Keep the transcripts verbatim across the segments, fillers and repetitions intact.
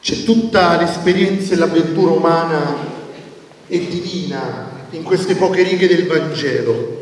C'è tutta l'esperienza e l'avventura umana e divina in queste poche righe del Vangelo.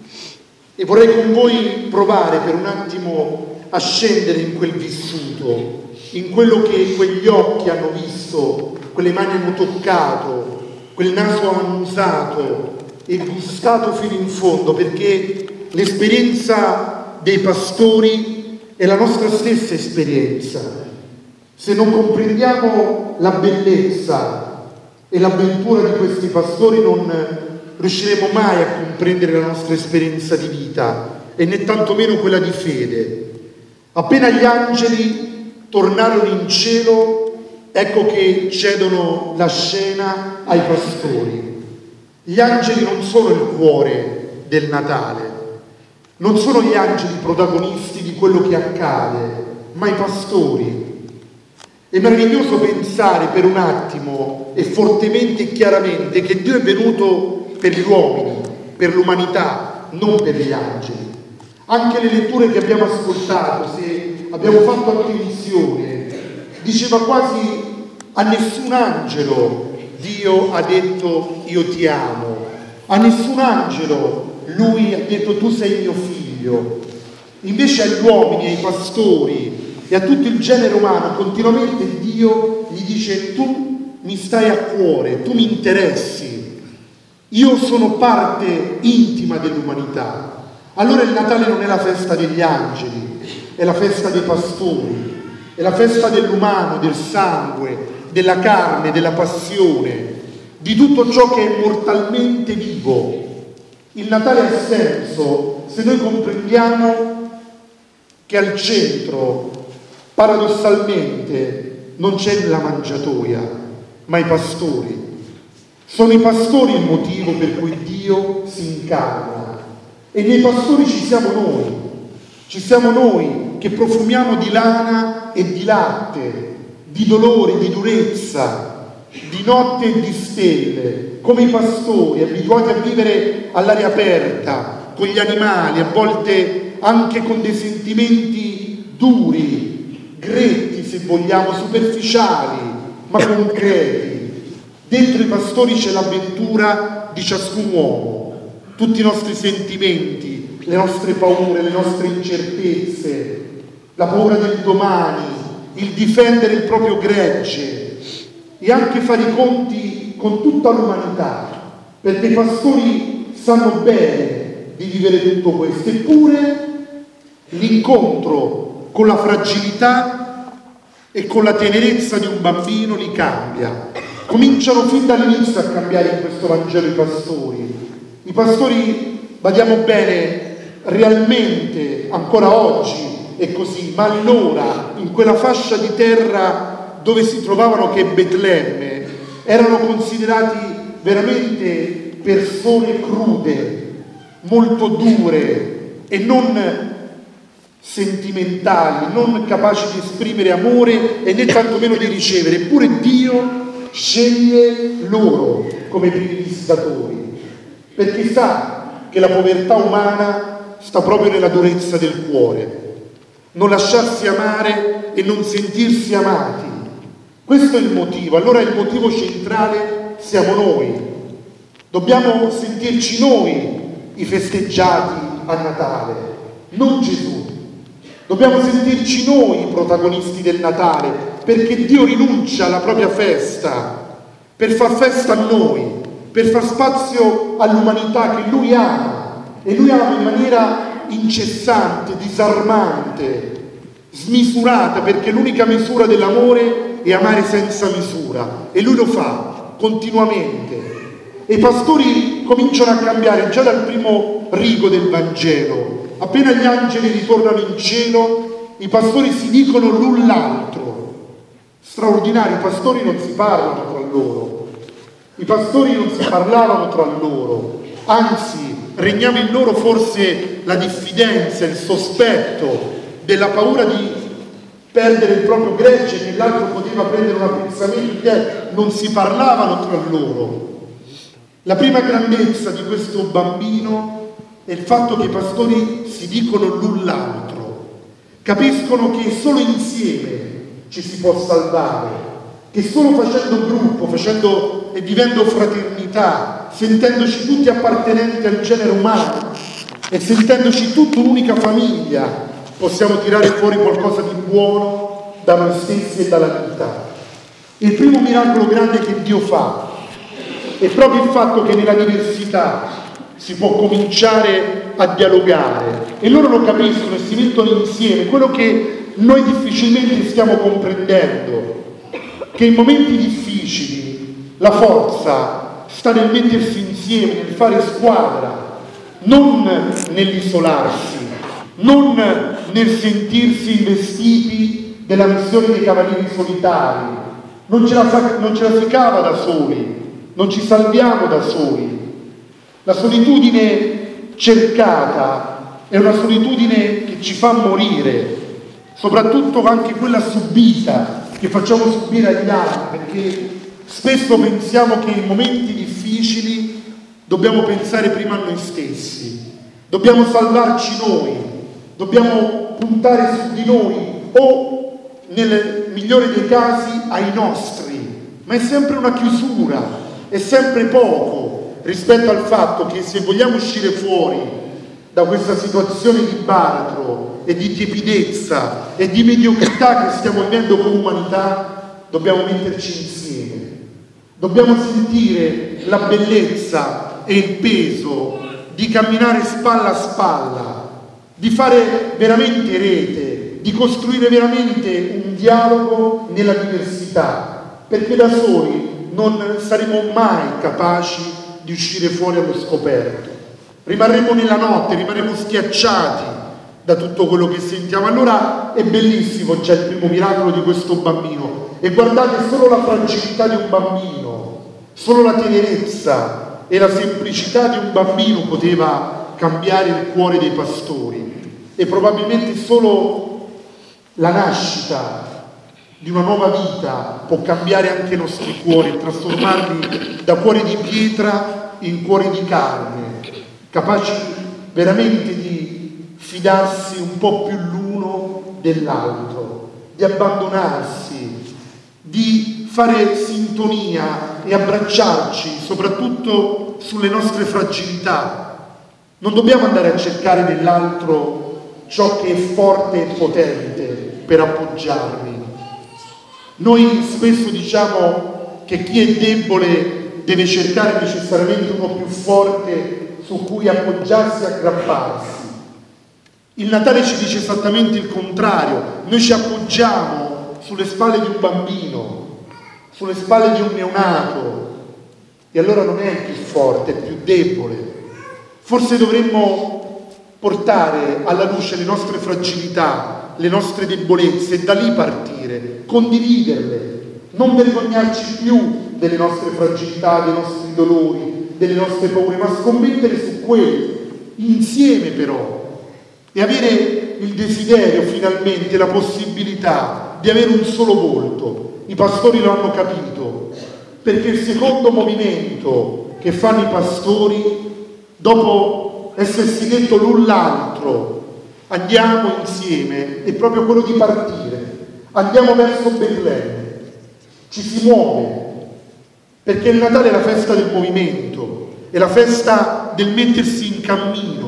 E vorrei con voi provare per un attimo a scendere in quel vissuto, in quello che quegli occhi hanno visto, quelle mani hanno toccato, quel naso hanno annusato e gustato fino in fondo, perché l'esperienza dei pastori è la nostra stessa esperienza. Se non comprendiamo la bellezza e l'avventura di questi pastori, non riusciremo mai a comprendere la nostra esperienza di vita e né tantomeno quella di fede. Appena gli angeli tornarono in cielo, ecco che cedono la scena ai pastori. Gli angeli non sono il cuore del Natale, non sono gli angeli protagonisti di quello che accade, ma i pastori. È meraviglioso pensare per un attimo e fortemente e chiaramente che Dio è venuto per gli uomini, per l'umanità, non per gli angeli. Anche le letture che abbiamo ascoltato, se abbiamo fatto attenzione, diceva quasi a nessun angelo Dio ha detto io ti amo, a nessun angelo lui ha detto tu sei mio figlio. Invece agli uomini, ai pastori e a tutto il genere umano continuamente Dio gli dice tu mi stai a cuore, tu mi interessi, io sono parte intima dell'umanità. Allora il Natale non è la festa degli angeli, è la festa dei pastori, è la festa dell'umano, del sangue, della carne, della passione, di tutto ciò che è mortalmente vivo. Il Natale ha senso se noi comprendiamo che al centro, paradossalmente, non c'è la mangiatoia, ma i pastori. Sono i pastori il motivo per cui Dio si incarna. E nei pastori ci siamo noi, ci siamo noi che profumiamo di lana e di latte, di dolore, di durezza, di notte e di stelle, come i pastori abituati a vivere all'aria aperta, con gli animali, a volte anche con dei sentimenti duri, gretti se vogliamo, superficiali, ma concreti. Dentro i pastori c'è l'avventura di ciascun uomo, tutti i nostri sentimenti, le nostre paure, le nostre incertezze, la paura del domani, il difendere il proprio gregge e anche fare i conti con tutta l'umanità, perché i pastori sanno bene di vivere tutto questo. Eppure l'incontro con la fragilità e con la tenerezza di un bambino li cambia. Cominciano fin dall'inizio a cambiare in questo Vangelo i pastori. I pastori, badiamo bene, realmente ancora oggi è così, ma allora in quella fascia di terra dove si trovavano, che è Betlemme, erano considerati veramente persone crude, molto dure e non sentimentali, non capaci di esprimere amore e né tantomeno di ricevere. Eppure Dio sceglie loro come primi visitatori, perché sa che la povertà umana sta proprio nella durezza del cuore, non lasciarsi amare e non sentirsi amati. Questo è il motivo. Allora il motivo centrale siamo noi. Dobbiamo sentirci noi i festeggiati a Natale, non Gesù. Dobbiamo sentirci noi i protagonisti del Natale, perché Dio rinuncia alla propria festa per far festa a noi, per far spazio all'umanità che Lui ama, e Lui ama in maniera incessante, disarmante, smisurata, perché l'unica misura dell'amore è amare senza misura, e Lui lo fa continuamente. E i pastori cominciano a cambiare già dal primo rigo del Vangelo. Appena gli angeli ritornano in cielo, i pastori si dicono l'un l'altro. Straordinario, i pastori non si parlano tra loro. I pastori non si parlavano tra loro, anzi regnava in loro forse la diffidenza, il sospetto della paura di perdere il proprio gregge, che l'altro poteva prendere un appezzamento, non si parlavano tra loro. La prima grandezza di questo bambino è il fatto che i pastori si dicono l'un l'altro, capiscono che solo insieme ci si può salvare, che solo facendo gruppo, facendo e vivendo fraternità, sentendoci tutti appartenenti al genere umano e sentendoci tutta un'unica famiglia, possiamo tirare fuori qualcosa di buono da noi stessi e dalla vita. Il primo miracolo grande che Dio fa è proprio il fatto che nella diversità si può cominciare a dialogare, e loro lo capiscono e si mettono insieme, quello che noi difficilmente stiamo comprendendo, che in momenti difficili la forza sta nel mettersi insieme, nel fare squadra, non nell'isolarsi, non nel sentirsi investiti della missione dei cavalieri solitari. Non ce la, non ce la si cava da soli, non ci salviamo da soli. La solitudine cercata è una solitudine che ci fa morire, soprattutto anche quella subita, che facciamo subire agli altri, perché spesso pensiamo che in momenti difficili dobbiamo pensare prima a noi stessi, dobbiamo salvarci noi, dobbiamo puntare su di noi o, nel migliore dei casi, ai nostri, ma è sempre una chiusura, è sempre poco rispetto al fatto che se vogliamo uscire fuori da questa situazione di baratro e di tiepidezza e di mediocrità che stiamo vivendo come umanità, dobbiamo metterci insieme, dobbiamo sentire la bellezza e il peso di camminare spalla a spalla, di fare veramente rete, di costruire veramente un dialogo nella diversità, perché da soli non saremo mai capaci di uscire fuori allo scoperto, rimarremo nella notte, rimarremo schiacciati da tutto quello che sentiamo. Allora è bellissimo già il primo miracolo di questo bambino, e guardate, solo la fragilità di un bambino, solo la tenerezza e la semplicità di un bambino poteva cambiare il cuore dei pastori, e probabilmente solo la nascita di una nuova vita può cambiare anche i nostri cuori, trasformarli da cuori di pietra in cuori di carne, capaci veramente di fidarsi un po' più l'uno dell'altro, di abbandonarsi, di fare sintonia e abbracciarci soprattutto sulle nostre fragilità. Non dobbiamo andare a cercare nell'altro ciò che è forte e potente per appoggiarvi. Noi spesso diciamo che chi è debole deve cercare necessariamente uno più forte su cui appoggiarsi e aggrapparsi. Il Natale ci dice esattamente il contrario: noi ci appoggiamo sulle spalle di un bambino, sulle spalle di un neonato, e allora non è il più forte, è il più debole. Forse dovremmo portare alla luce le nostre fragilità, le nostre debolezze, e da lì partire, condividerle, non vergognarci più delle nostre fragilità, dei nostri dolori, delle nostre paure, ma scommettere su quelle, insieme però, e avere il desiderio, finalmente, la possibilità di avere un solo volto. I pastori lo hanno capito, perché il secondo movimento che fanno i pastori, dopo essersi detto l'un l'altro, andiamo insieme, è proprio quello di partire, andiamo verso Betlemme, ci si muove, perché il Natale è la festa del movimento, è la festa del mettersi in cammino.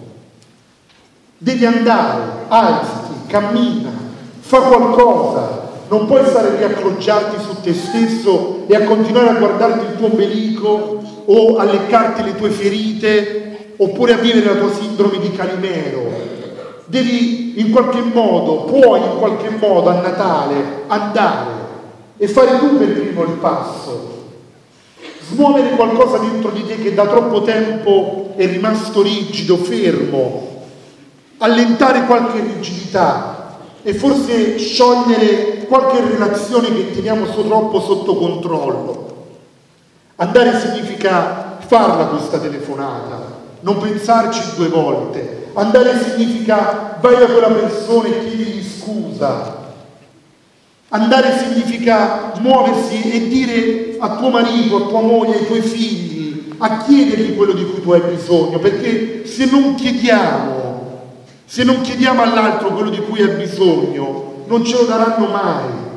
Devi andare, alzati, cammina, fa qualcosa, non puoi stare lì a appoggiarti su te stesso e a continuare a guardarti il tuo ombelico o a leccarti le tue ferite oppure a vivere la tua sindrome di Calimero. Devi in qualche modo, puoi in qualche modo a Natale andare e fare tu per primo il passo, smuovere qualcosa dentro di te che da troppo tempo è rimasto rigido, fermo, allentare qualche rigidità e forse sciogliere qualche relazione che teniamo so troppo sotto controllo. Andare significa farla questa telefonata, non pensarci due volte. Andare significa vai da quella persona e chiedili scusa. Andare significa muoversi e dire a tuo marito, a tua moglie, ai tuoi figli, a chiedergli quello di cui tu hai bisogno, perché se non chiediamo Se non chiediamo all'altro quello di cui ha bisogno, non ce lo daranno mai.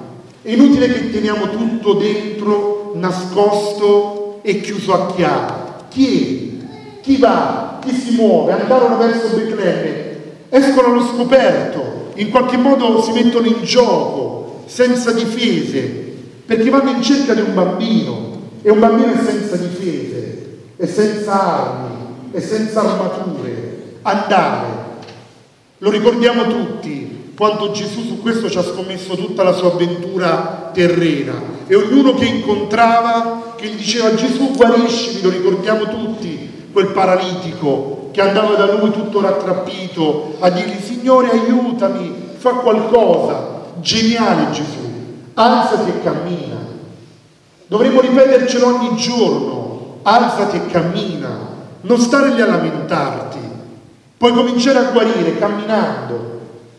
È inutile che teniamo tutto dentro, nascosto e chiuso a chiave. Chi è? Chi va? Chi si muove? Andarono verso Betlemme, escono allo scoperto, in qualche modo si mettono in gioco, senza difese, perché vanno in cerca di un bambino, e un bambino è senza difese, è senza armi, è senza armature. Andare. Lo ricordiamo tutti quanto Gesù su questo ci ha scommesso tutta la sua avventura terrena, e ognuno che incontrava, che gli diceva Gesù guariscimi, lo ricordiamo tutti, quel paralitico che andava da lui tutto rattrappito a dirgli Signore aiutami, fa qualcosa. Geniale Gesù, alzati e cammina. Dovremmo ripetercelo ogni giorno, alzati e cammina, non stare lì a lamentarti, puoi cominciare a guarire camminando.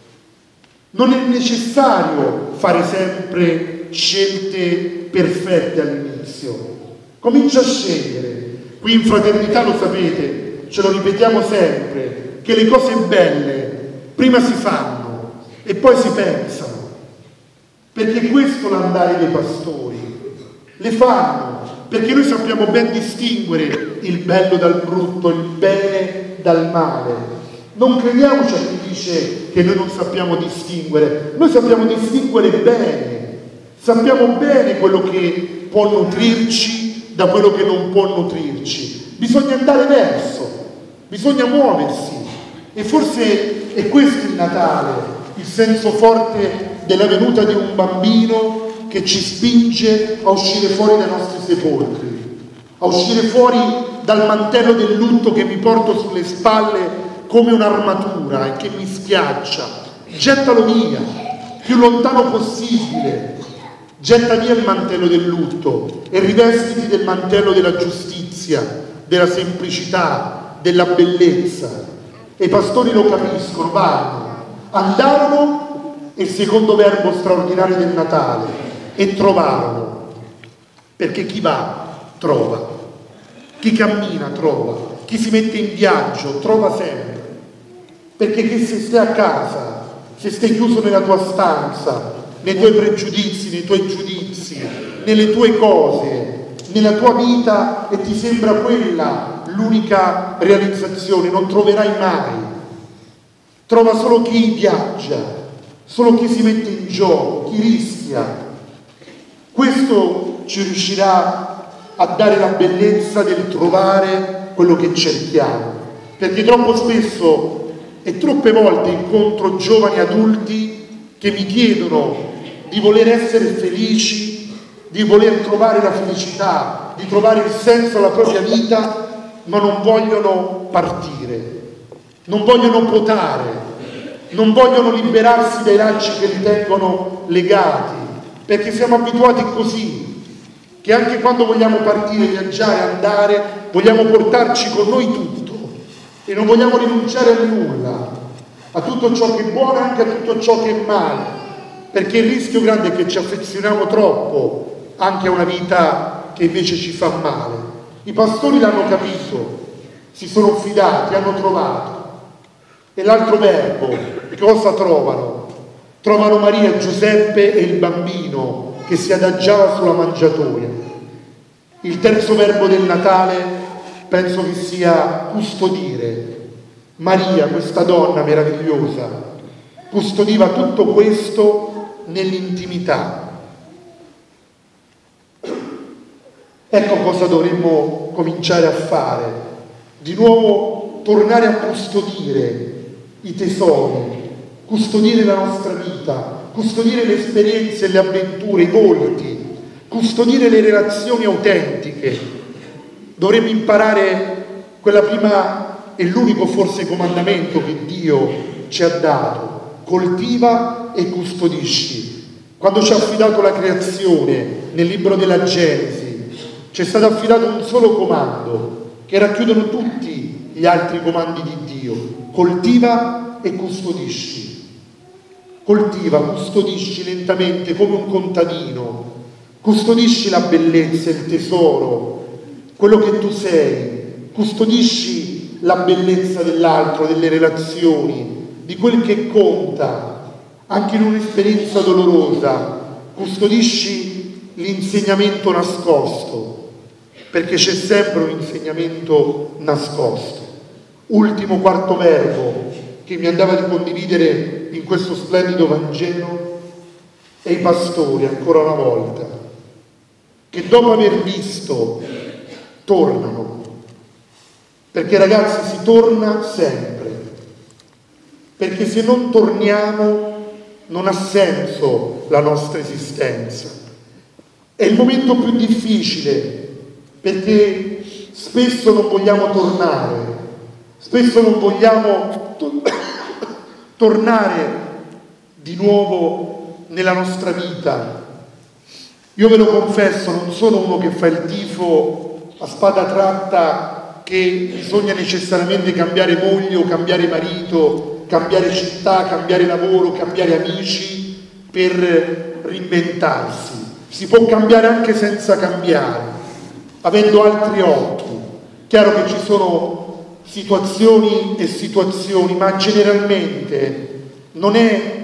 Non è necessario fare sempre scelte perfette all'inizio, comincia a scegliere. Qui in Fraternità lo sapete, ce lo ripetiamo sempre, che le cose belle prima si fanno e poi si pensano, perché questo è l'andare dei pastori, le fanno, perché noi sappiamo ben distinguere il bello dal brutto, il bene dal male. Non crediamoci a chi dice che noi non sappiamo distinguere, noi sappiamo distinguere bene, sappiamo bene quello che può nutrirci da quello che non può nutrirci. Bisogna andare verso, bisogna muoversi, e forse è questo il Natale, il senso forte della venuta di un bambino che ci spinge a uscire fuori dai nostri sepolcri, a uscire fuori dal mantello del lutto che mi porto sulle spalle come un'armatura e che mi schiaccia. Gettalo via, più lontano possibile. Getta via il mantello del lutto e rivestiti del mantello della giustizia, della semplicità, della bellezza. E i pastori lo capiscono, vanno, andarono, è il secondo verbo straordinario del Natale, e trovarono. Perché chi va, trova. Chi cammina, trova. Chi si mette in viaggio, trova sempre. Perché che se stai a casa, se stai chiuso nella tua stanza, nei tuoi pregiudizi, nei tuoi giudizi, nelle tue cose, nella tua vita, e ti sembra quella l'unica realizzazione, non troverai mai. Trova solo chi viaggia, solo chi si mette in gioco, chi rischia. Questo ci riuscirà a dare la bellezza del trovare quello che cerchiamo, perché troppo spesso e troppe volte incontro giovani adulti che mi chiedono di voler essere felici, di voler trovare la felicità, di trovare il senso alla propria vita, ma non vogliono partire, non vogliono potare, non vogliono liberarsi dai lacci che li tengono legati, perché siamo abituati così, che anche quando vogliamo partire, viaggiare, andare, vogliamo portarci con noi tutto e non vogliamo rinunciare a nulla, a tutto ciò che è buono e anche a tutto ciò che è male, perché il rischio grande è che ci affezioniamo troppo anche a una vita che invece ci fa male. I pastori l'hanno capito, si sono fidati, hanno trovato. E l'altro verbo, cosa trovano? Trovano Maria, Giuseppe e il bambino che si adagiava sulla mangiatoia. Il terzo verbo del Natale penso che sia custodire. Maria, questa donna meravigliosa, custodiva tutto questo nell'intimità. Ecco cosa dovremmo cominciare a fare. Di nuovo tornare a custodire i tesori, custodire la nostra vita, custodire le esperienze e le avventure, i volti, custodire le relazioni autentiche. Dovremmo imparare quella prima e l'unico forse comandamento che Dio ci ha dato: coltiva e custodisci. Quando ci ha affidato la creazione nel libro della Genesi, ci è stato affidato un solo comando che racchiudono tutti gli altri comandi di Dio: coltiva e custodisci. Coltiva, custodisci lentamente come un contadino, custodisci la bellezza, il tesoro, quello che tu sei, custodisci la bellezza dell'altro, delle relazioni, di quel che conta, anche in un'esperienza dolorosa, custodisci l'insegnamento nascosto, perché c'è sempre un insegnamento nascosto. Ultimo quarto verbo che mi andava di condividere in questo splendido Vangelo è i pastori, ancora una volta, che dopo aver visto tornano, perché ragazzi si torna sempre, perché se non torniamo non ha senso la nostra esistenza. È il momento più difficile, perché spesso non vogliamo tornare, spesso non vogliamo to- tornare di nuovo nella nostra vita. Io ve lo confesso, non sono uno che fa il tifo a spada tratta che bisogna necessariamente cambiare moglie o cambiare marito, cambiare città, cambiare lavoro, cambiare amici per reinventarsi. Si può cambiare anche senza cambiare, avendo altri occhi. Chiaro che ci sono situazioni e situazioni, ma generalmente non è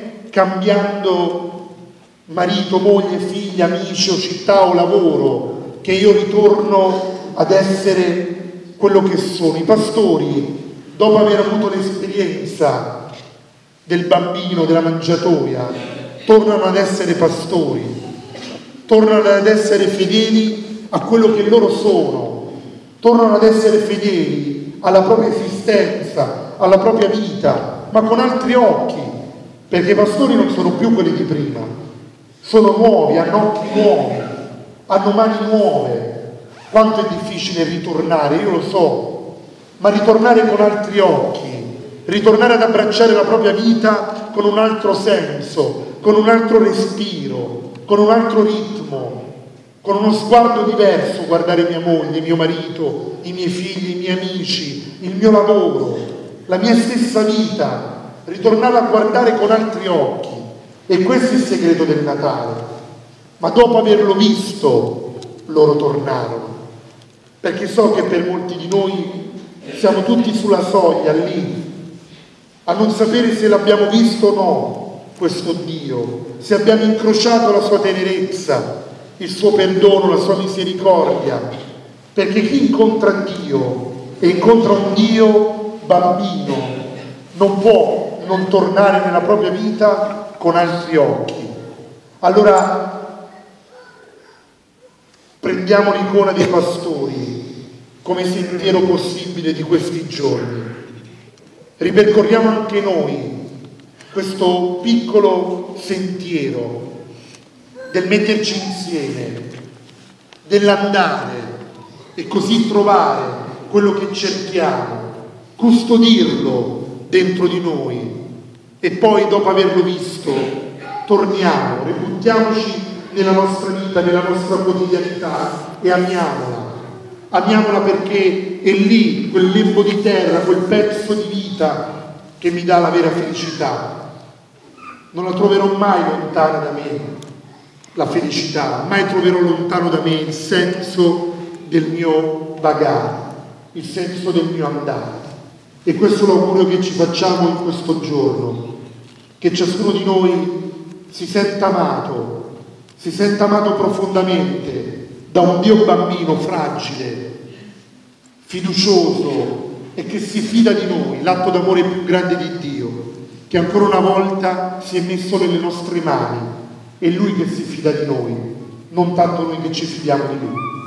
cambiando marito, moglie, figli, amici o città o lavoro che io ritorno ad essere quello che sono. I pastori, dopo aver avuto l'esperienza del bambino, della mangiatoia, tornano ad essere pastori, tornano ad essere fedeli a quello che loro sono, tornano ad essere fedeli alla propria esistenza, alla propria vita, ma con altri occhi, perché i pastori non sono più quelli di prima, sono nuovi, hanno occhi nuovi, hanno mani nuove. Quanto è difficile ritornare, io lo so, ma ritornare con altri occhi, ritornare ad abbracciare la propria vita con un altro senso, con un altro respiro, con un altro ritmo, con uno sguardo diverso, guardare mia moglie, mio marito, i miei figli, i miei amici, il mio lavoro, la mia stessa vita, ritornare a guardare con altri occhi. E questo è il segreto del Natale. Ma dopo averlo visto, loro tornarono. Perché so che per molti di noi siamo tutti sulla soglia, lì, a non sapere se l'abbiamo visto o no, questo Dio, se abbiamo incrociato la sua tenerezza, il suo perdono, la sua misericordia, perché chi incontra Dio e incontra un Dio bambino non può non tornare nella propria vita con altri occhi. Allora prendiamo l'icona dei pastori come sentiero possibile di questi giorni. Ripercorriamo anche noi questo piccolo sentiero del metterci insieme, dell'andare e così trovare quello che cerchiamo, custodirlo dentro di noi e poi dopo averlo visto torniamo, ributtiamoci nella nostra vita, nella nostra quotidianità e amiamola. Amiamola perché è lì quel lembo di terra, quel pezzo di vita che mi dà la vera felicità. Non la troverò mai lontana da me, la felicità, mai troverò lontano da me il senso del mio vagare, il senso del mio andare. E questo è l'augurio che ci facciamo in questo giorno, che ciascuno di noi si senta amato, si senta amato profondamente da un Dio bambino fragile, fiducioso e che si fida di noi, l'atto d'amore più grande di Dio, che ancora una volta si è messo nelle nostre mani. È Lui che si fida di noi, non tanto noi che ci fidiamo di Lui.